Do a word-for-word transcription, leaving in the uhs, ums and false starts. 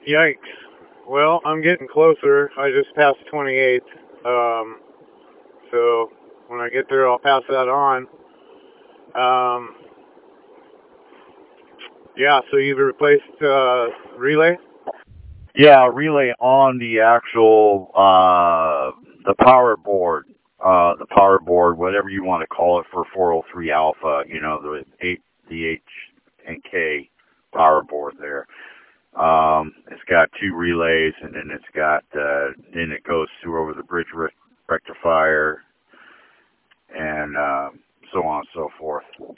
Yikes. Well, I'm getting closer. I just passed twenty-eighth. Um, so when I get there, I'll pass that on. Um, yeah, so you've replaced uh, relay? Yeah, relay on the actual uh, the power board, uh, the power board, whatever you want to call it for four oh three alpha. You know, the eight the H and K power board there. Um, it's got two relays, and then it's got uh, then it goes through over the bridge re- rectifier, and uh, so on and so forth.